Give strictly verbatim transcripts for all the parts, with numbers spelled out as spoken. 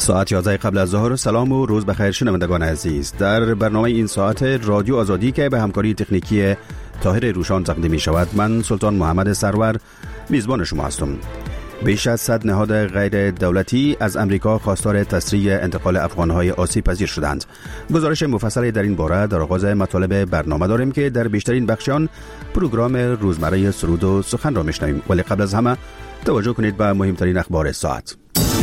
ساعت یازده قبل از ظهر. سلام و روز بخیر شنوندگان عزیز. در برنامه این ساعت رادیو آزادی که به همکاری تکنیکی طاهر روشان تقدیم می شود، من سلطان محمد سرور میزبان شما هستم. بیش از صد نهاد غیر دولتی از امریکا خواستار تسریع انتقال افغانهای آسیب پذیر شدند. گزارش مفصلی در این باره در آغاز مطالب برنامه داریم که در بیشترین بخشان پروگرام روزمره سرود و سخن را میشنویم، ولی قبل از همه توجه کنید به مهمترین اخبار ساعت.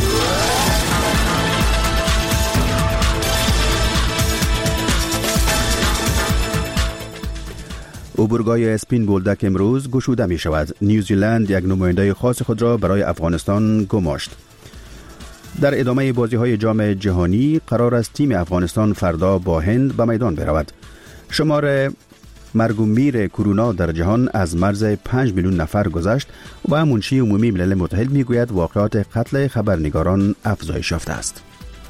عبورگاه اسپین بولدک امروز گشوده می شود. نیوزیلند یک نماینده خاص خود را برای افغانستان گماشت. در ادامه بازی های جام جهانی قرار است تیم افغانستان فردا با هند به میدان برود. شمار مرگ و میر کرونا در جهان از مرز پنج میلیون نفر گذشت و منشی عمومی ملل متحد می گوید واقعات قتل خبرنگاران افزایش یافته است.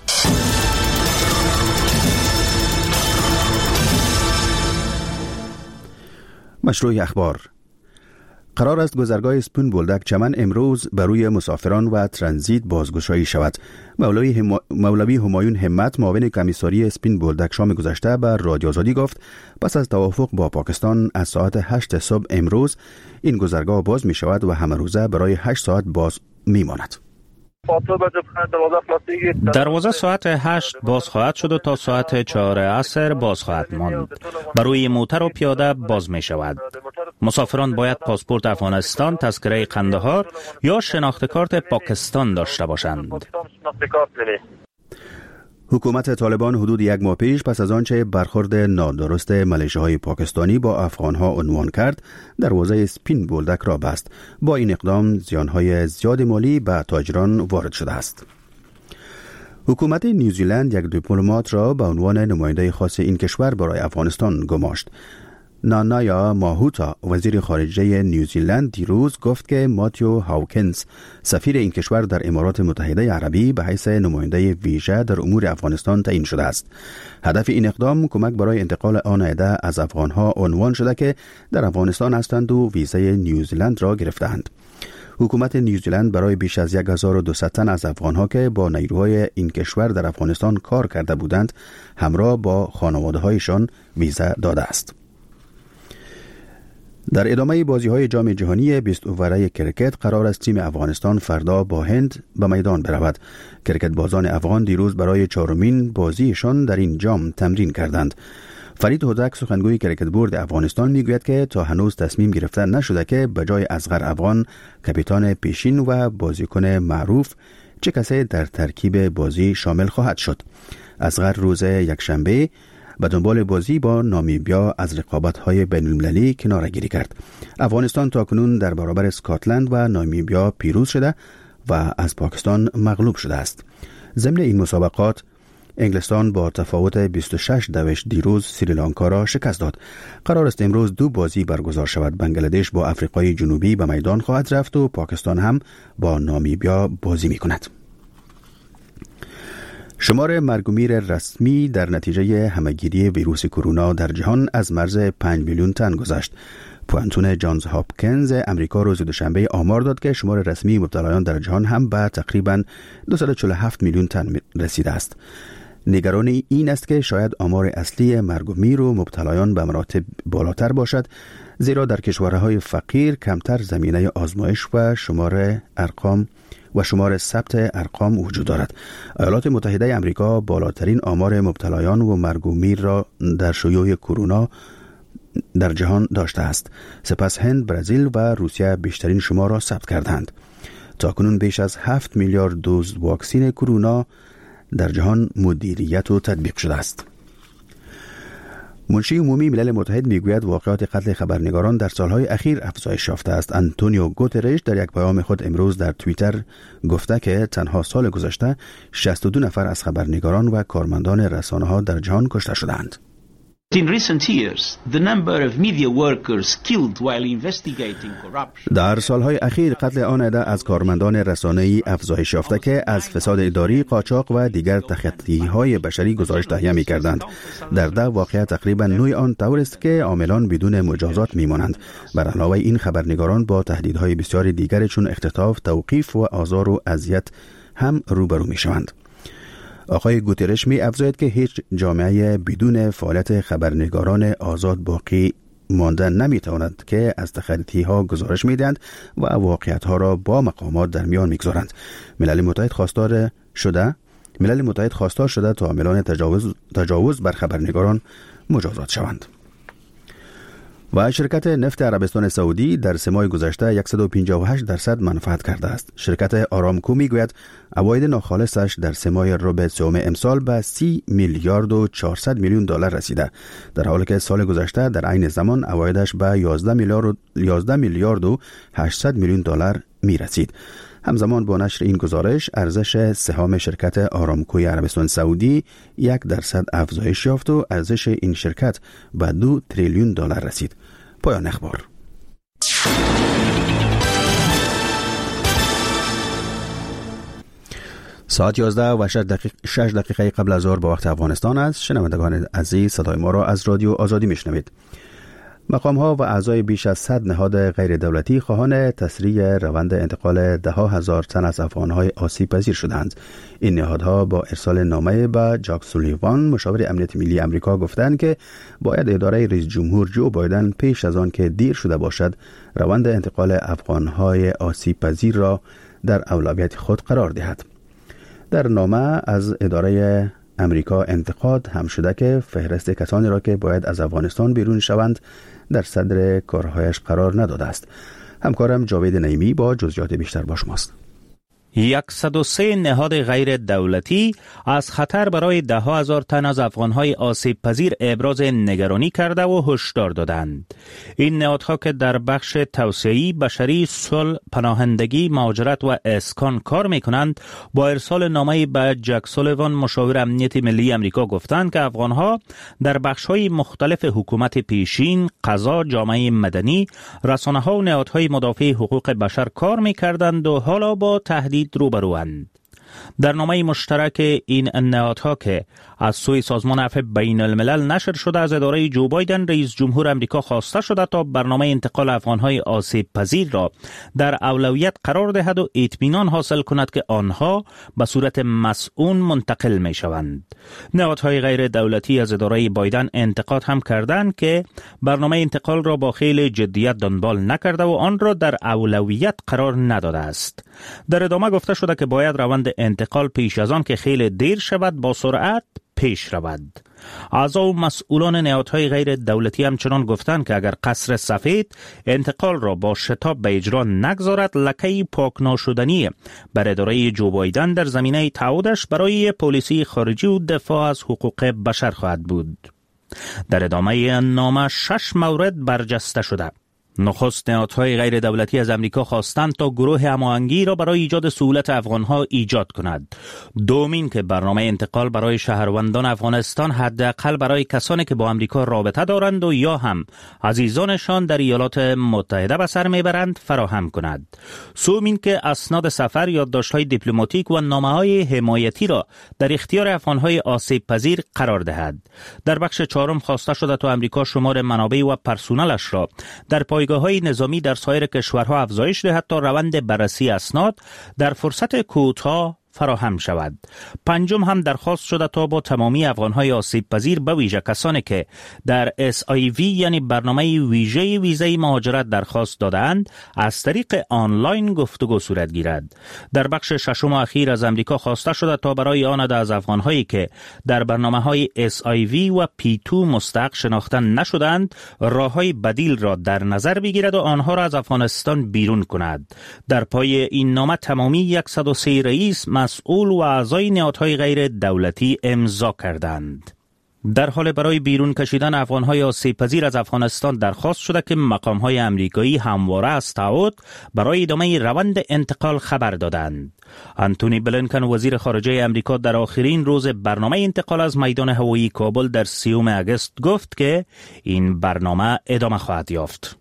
مشروع اخبار. قرار است گذرگاه اسپین بولدک چمن امروز بر روی مسافران و ترانزیت بازگشایی شود. مولوی, هم... مولوی همایون همت معاون کمیساری اسپین بولدک شام گذشته به رادیو آزادی گفت پس از توافق با پاکستان از ساعت هشت صبح امروز این گذرگاه باز می شود و همه روزه برای هشت ساعت باز می ماند. دروازه ساعت هشت باز خواهد شد و تا ساعت چهار عصر باز خواهد ماند. برای موتر و پیاده باز می شود. مسافران باید پاسپورت افغانستان، تذکره قندهار یا شناخت کارت پاکستان داشته باشند. حکومت طالبان حدود یک ماه پیش پس از آنچه برخورد نادرست ملیشه‌های پاکستانی با افغانها عنوان کرد، دروازه اسپین بولدک را بست. با این اقدام زیانهای زیاد مالی به تاجران وارد شده است. حکومت نیوزیلند یک دیپلمات را به عنوان نماینده خاص این کشور برای افغانستان گماشت. نانایا ماهوتا وزیر خارجه نیوزیلند دیروز گفت که ماتیو هاوکنز سفیر این کشور در امارات متحده عربی به حیث نماینده ویژه در امور افغانستان تعیین شده است. هدف این اقدام کمک برای انتقال آن عده از افغانها عنوان شده که در افغانستان هستند و ویزای نیوزیلند را گرفتند. حکومت نیوزیلند برای بیش از هزار و دویست تن از افغانها که با نیروهای این کشور در افغانستان کار کرده بودند همراه با خانواده‌هایشان ویزا داده است. در ادامه بازی‌های جام جهانی بیست اووره کرکت قرار است تیم افغانستان فردا با هند به میدان برود. کرکت بازان افغان دیروز برای چهارمین بازیشان در این جام تمرین کردند. فرید هوزک سخنگوی کرکت بورد افغانستان میگوید که تا هنوز تصمیم گرفته نشده که به جای اصغر افغان، کاپیتان پیشین و بازیکن معروف چه کسی در ترکیب بازی شامل خواهد شد. اصغر روز یکشنبه به دنبال بازی با نامیبیا از رقابت‌های بین‌المللی کناره‌گیری کرد. افغانستان تاکنون در برابر اسکاتلند و نامیبیا پیروز شده و از پاکستان مغلوب شده است. ضمن این مسابقات انگلستان با تفاوت بیست و شش دوش دیروز سریلانکا را شکست داد. قرار است امروز دو بازی برگزار شود. بنگلادش با آفریقای جنوبی به میدان خواهد رفت و پاکستان هم با نامیبیا بازی می‌کند. شمار مرگ و میر رسمی در نتیجه همهگیری ویروس کرونا در جهان از مرز پنج میلیون تن گذشت. پوانتون جانز هاپکینز امریکا روز دوشنبه آمار داد که شمار رسمی مبتلایان در جهان هم به تقریباً دویست و چهل و هفت میلیون تن رسیده است. نگرانی این است که شاید آمار اصلی مرگ و میر و مبتلایان به مراتب بالاتر باشد، زیرا در کشورهای فقیر کمتر زمینه آزمایش و شمار ارقام و شمار ثبت ارقام وجود دارد. ایالات متحده آمریکا بالاترین آمار مبتلایان و مرگ و میر را در شیوع کرونا در جهان داشته است. سپس هند، برزیل و روسیه بیشترین شمار را ثبت کردند. تاکنون بیش از هفت میلیارد دوز واکسن کرونا در جهان مدیریت و تطبیق شده است. منشی عمومی ملل متحد میگوید واقعات قتل خبرنگاران در سالهای اخیر افزایش یافته است. آنتونیو گوترش در یک پیام خود امروز در توییتر گفته که تنها سال گذشته شصت و دو نفر از خبرنگاران و کارمندان رسانه‌ها در جهان کشته شدند. In recent years, the number of media workers killed while investigating corruption. در سالهای اخیر قتل آن عده از کارمندان رسانه‌ای افزایش یافته که از فساد اداری، قاچاق و دیگر تخطی‌های بشری گزارش تهیه می‌کردند. در ده واقعه تقریباً نوع آن طور است که عاملان بدون مجازات می‌مانند. بر علاوه این خبرنگاران با تهدیدهای بسیار دیگر چون اختطاف، توقیف و آزار و اذیت هم روبرو می‌شوند. آقای گوترش می افزاید که هیچ جامعه بدون فعالیت خبرنگاران آزاد باقی ماندن نمیتواند که از تخطی ها گزارش میدهند و واقعیت ها را با مقامات در میان میگذارند. ملل متحد خواستار شده ملل متحد خواستار شده تا عاملان تجاوز تجاوز بر خبرنگاران مجازات شوند. و شرکت نفت عربستان سعودی در سه ماه گذشته صد و پنجاه و هشت درصد منفعت کرده است. شرکت آرامکو میگوید عواید ناخالصش در سه ماه ربع سوم امسال به سی میلیارد و چهارصد میلیون دلار رسیده، در حالی که سال گذشته در عین زمان عوایدش به یازده میلیارد یازده میلیارد و هشتصد میلیون دلار می رسید. همزمان با نشر این گزارش ارزش سهام شرکت آرامکوی عربستان سعودی یک درصد افزایش یافت و ارزش این شرکت به دو تریلیون دلار رسید. پایان اخبار. ساعت یازده و شش دقیقه قبل از ظهر به وقت افغانستان است. شنوندگان عزیز، صدای ما را از رادیو آزادی میشنوید. مقام ها و اعضای بیش از صد نهاد غیر دولتی خواهان تسریع روند انتقال ده ها هزار تن از افغان های آسیب پذیر شدند. این نهادها با ارسال نامه به جاک سولیوان، مشاور امنیت ملی امریکا، گفتند که باید اداره رئیس جمهور جو بایدن پیش از آن که دیر شده باشد روند انتقال افغان های آسیب پذیر را در اولویت خود قرار دهد. در نامه از اداره امریکا انتقاد هم شده که فهرست کسانی را که باید از افغانستان بیرون شوند در صدر کارهایش قرار نداده است. همکارم جاوید نعیمی با جزئیات بیشتر با شماست. صد و سه نهاد غیر دولتی از خطر برای ده ها هزار تن از افغانهای آسیب پذیر ابراز نگرانی کرده و هشدار دادند. این نهادها که در بخش توسعه‌ای، بشری، صلح، پناهندگی، مهاجرت و اسکان کار می‌کنند، با ارسال نامه‌ای به جک سولیوان، مشاور امنیت ملی امریکا، گفتند که افغانها در بخش‌های مختلف حکومت پیشین، قضا، جامعه مدنی، رسانه‌ها و نهادهای مدافع حقوق بشر کار می‌کردند و حالا با تهدید روبروند. در نامه مشترک این نهادها که از سوی سازمان عفو بین الملل نشر شده، از اداره جو بایدن رئیس جمهور امریکا خواسته شده تا برنامه انتقال افغانهای آسیب پذیر را در اولویت قرار دهد و اطمینان حاصل کند که آنها به صورت مسئول منتقل می شوند. نهادهای غیر دولتی از اداره بایدن انتقاد هم کردند که برنامه انتقال را با خیلی جدیت دنبال نکرده و آن را در اولویت قرار نداده است. در ادامه گفته شده که باید روند انتقال پیش از آن که خیلی دیر شود با سرعت پیش رود. اعضا و مسئولان نهادهای غیر دولتی همچنان گفتند که اگر قصر سفید انتقال را با شتاب به اجرا نگذارد، لکه پاک ناشدنی بر اداره جو بایدن در زمینه تعهدش برای پالیسی خارجی و دفاع از حقوق بشر خواهد بود. در ادامه نامه شش مورد برجسته شده. نخست نهادهای غیر دولتی از امریکا خواستند تا گروه هماهنگی را برای ایجاد سهولت افغانها ایجاد کند. دومین که برنامه انتقال برای شهروندان افغانستان حداقل برای کسانی که با امریکا رابطه دارند و یا هم عزیزانشان در ایالات متحده به سر میبرند فراهم کند. سومین که اسناد سفر، یادداشت‌های دیپلماتیک و نامه‌های حمایتی را در اختیار افغانهای آسیب پذیر قرار دهد. در بخش چهارم خواسته شده تا امریکا شمار منابع و پرسنلش را در پایگاه‌های نظامی در سایر کشورها افزایش دهد تا روند بررسی اسناد در فرصت کوتاه فراهم شود. پنجم هم درخواست شده تا با تمامی افغانهای آسیب پذیر، به ویژه کسانی که در اس آی وی یعنی برنامه ویژه ویزای مهاجرت درخواست دادند، از طریق آنلاین گفتگو صورت گیرد. در بخش ششم اخیر از امریکا خواسته شده تا برای آن عده از افغانهایی که در برنامه‌های اس آی وی و پی تو مستحق شناخته نشدند، راه‌های بدیل را در نظر بگیرد و آنها را از افغانستان بیرون کند. در پای این نامه تمامی صد و سه رئیس، مسئول و اعضای نهادهای غیر دولتی امضا کردند. در حال برای بیرون کشیدن افغانهای آسیب پذیر از افغانستان درخواست شده که مقامهای امریکایی همواره از تعهد برای ادامه روند انتقال خبر دادند. انتونی بلینکن وزیر خارجه امریکا در آخرین روز برنامه انتقال از میدان هوایی کابل در سیوم اگست گفت که این برنامه ادامه خواهد یافت.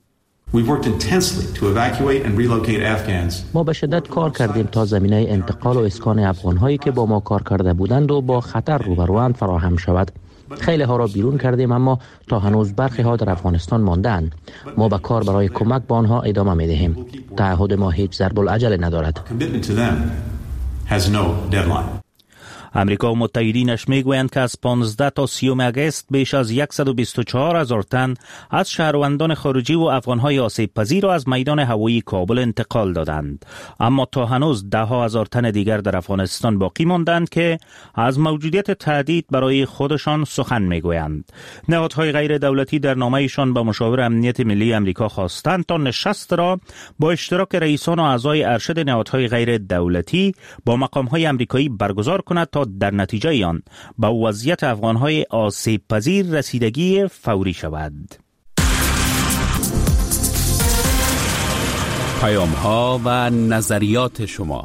ما به شدت کار کردیم تا زمینه انتقال و اسکان افغان‌هایی که با ما کار کرده بودند و با خطر روبروند فراهم شود. خیلی ها را بیرون کردیم، اما تا هنوز برخی ها در افغانستان ماندند. ما به کار برای کمک به آنها ادامه می دهیم. تعهد ما هیچ ضرب العجله ندارد. امریکا و متحدینش میگویند که از پانزده تا سی آگوست بیش از صد و بیست و چهار هزار تن از شهروندان خارجی و افغانهای آسیب پذیر را از میدان هوایی کابل انتقال دادند، اما تا هنوز ده ها هزار تن دیگر در افغانستان باقی ماندند که از موجودیت تهدید برای خودشان سخن میگویند. نهادهای غیر دولتی در نامه‌شان به مشاور امنیت ملی امریکا خواستند تا نشست را با اشتراک رئیسان و اعضای ارشد نهادهای غیر دولتی با مقامهای امریکایی برگزار کند تا در نتیجه آن به وضعیت افغانهای آسیب پذیر رسیدگی فوری شود. پیام ها و نظریات شما.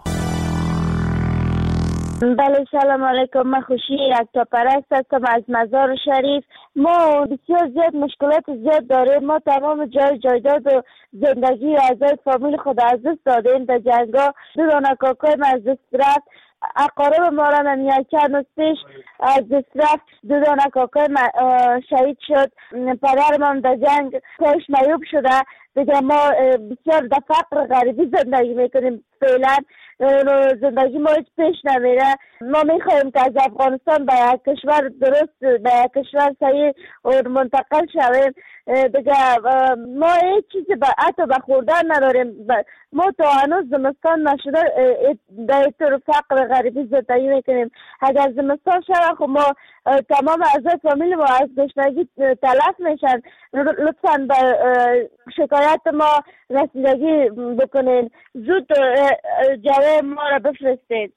بله، سلام علیکم. من خوشی اکتا پرست هستم از مزار شریف. ما بسیار زیاد مشکلات زیاد داریم. ما تمام جای جایداد و زندگی و اعضای فامیل خود از دست دادیم در جنگا. دو دانه کاکای من از دست رفت. اقارب ما را نمیاد چند روز پیش از دست رفت. دو دانه کاکای من شهید شد. پدر من در جنگ پاش میوب شده. دیگه ما بسیار در فقر غریبی زندگی میکنیم. فعلا زندگی ما هیچ پیش نمیره. ما میخوایم که از افغانستان به یک کشور درست، به یک کشور صحیح و منتقل شویم. دیگه ما هیچ چیزی به حتی به خوردن نداریم. ما تا هنوز زمستان نشده در طور فقر غریبی زندگی میکنیم. اگر زمستان شده خب ما تمام اعضای فامیل ما از گشنگی تلف میشن. لطفاً به شکایت ما رسیدگی بکنین. زود جواب ما را بفرستید.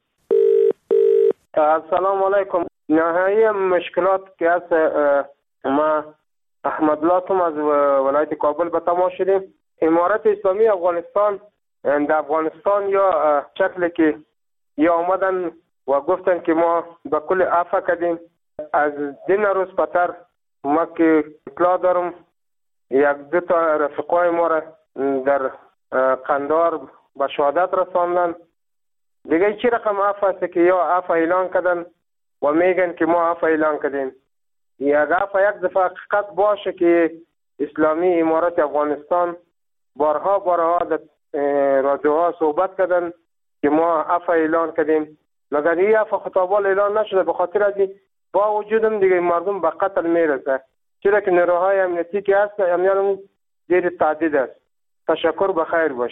السلام علیکم. نهایی مشکلات که از ما احمد لاتم از ولایت کابل به تماس شدیم. امارت اسلامی افغانستان در افغانستان یا شکلی که یا آمدن و گفتن که ما به کل عفو کردیم. از دین روز پتر ما که اطلاع دارم یک دو تا رفقای ما را در قندار به شهادت رساندن. دیگه چی رقم عفو است که یا عفو اعلان کردن و میگن که ما عفو اعلان کردیم. یک عفو یک دفعه حقیقت باشه که اسلامی امارت افغانستان بارها بارها در رادیوها صحبت کردن که ما عفو اعلان کردیم، مگر این عفو خطابال اعلان نشده. به خاطر از با وجودم دیگه مردم به قتل میرسه، چرا که نیروهای امنیتی که هست امنیت دیر تعدید است. تشکر، بخیر باش.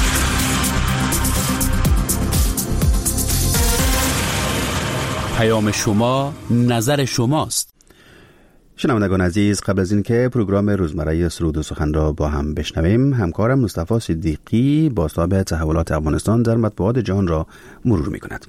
پیام شما نظر شماست. شنوندگان عزیز، قبل از اینکه پروگرام روزمره سرود و سخن را با هم بشنویم، همکارم مصطفی صدیقی بازتاب تحولات افغانستان در مطبوعات جهان را مرور می‌کند.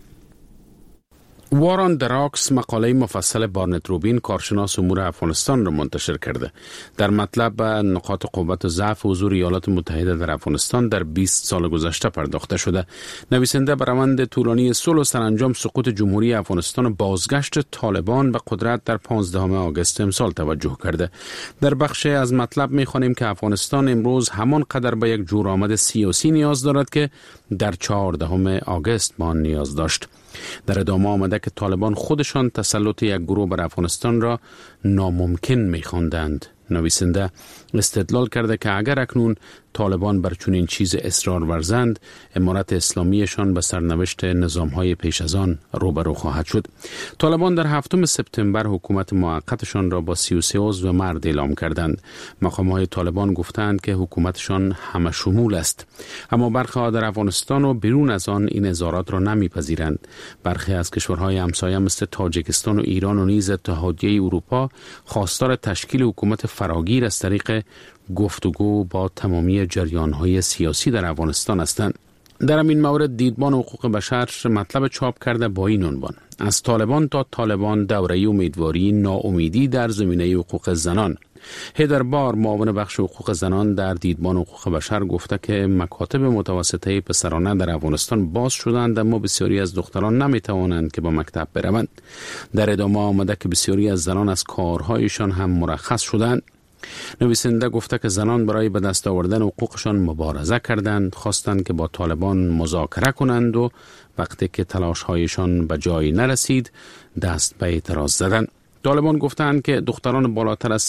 وارن دراکس مقاله مفصل بارنت روبین کارشناس امور افغانستان را منتشر کرده. در مطلب نقاط قوت و ضعف حضور ایالات متحده در افغانستان در بیست سال گذشته پرداخته شده. نویسنده بر روند طولانی صلح و سرانجام سقوط جمهوری افغانستان و بازگشت طالبان به قدرت در پانزدهم آگوست امسال توجه کرده. در بخش از مطلب می‌خوانیم که افغانستان امروز همان قدر به یک جورآمد سیاسی نیاز دارد که در چهاردهم آگوست ما نیاز داشت. در ادامه آمده که طالبان خودشان تسلط یک گروه بر افغانستان را ناممکن می‌خواندند. نویسنده استدلال کرده که اگر اکنون طالبان بر چنین چیز اصرار ورزند، امارت اسلامیشان به سرنوشت نظام‌های پیش از آن روبرو خواهد شد. طالبان در هفتم سپتامبر حکومت موقتشان را با سی و سه عضو مرد اعلام کردند. مقام‌های طالبان گفتند که حکومتشان همه شمول است، اما برخی در افغانستان و بیرون از آن این اظهارات را نمی‌پذیرند. برخی از کشورهای همسایه مثل تاجیکستان و ایران و نیز اتحادیه اروپا خواستار تشکیل حکومت فراگیر از طریق گفتگو با تمامی جریان‌های سیاسی در افغانستان هستند. در این مورد دیدبان حقوق بشر مطلب چاپ کرده با این عنوان: از طالبان تا طالبان، دوره امیدواری، ناامیدی در زمینه حقوق زنان. هیدر بار، معاون بخش حقوق زنان در دیدبان حقوق بشر، گفته که مکاتب متوسطه پسرانه در افغانستان باز شدند، اما بسیاری از دختران نمیتوانند که به مکتب بروند. در ادامه آمده که بسیاری از زنان از کارهایشان هم مرخص شدند. نویسنده گفته که زنان برای به دست آوردن حقوقشان مبارزه کردند، خواستند که با طالبان مذاکره کنند و وقتی که تلاش‌هایشان به جایی نرسید دست به اعتراض زدند. طالبان گفتند که دختران بالاتر از